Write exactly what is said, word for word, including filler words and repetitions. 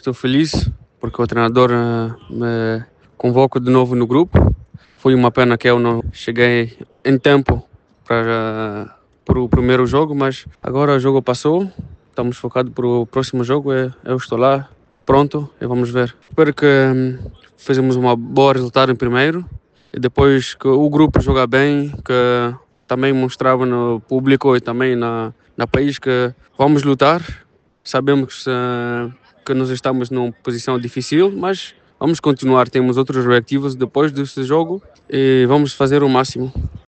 Estou feliz porque o treinador eh, me convoca de novo no grupo. Foi uma pena que eu não cheguei em tempo para, para o primeiro jogo, mas agora o jogo passou. Estamos focados para o próximo jogo. Eu, eu estou lá, pronto, e vamos ver. Espero que hum, fizemos um bom resultado em primeiro e depois que o grupo joga bem, que também mostrava no público e também na, na país que vamos lutar. Sabemos uh, que nós estamos numa posição difícil, mas vamos continuar. Temos outros objetivos depois deste jogo e vamos fazer o máximo.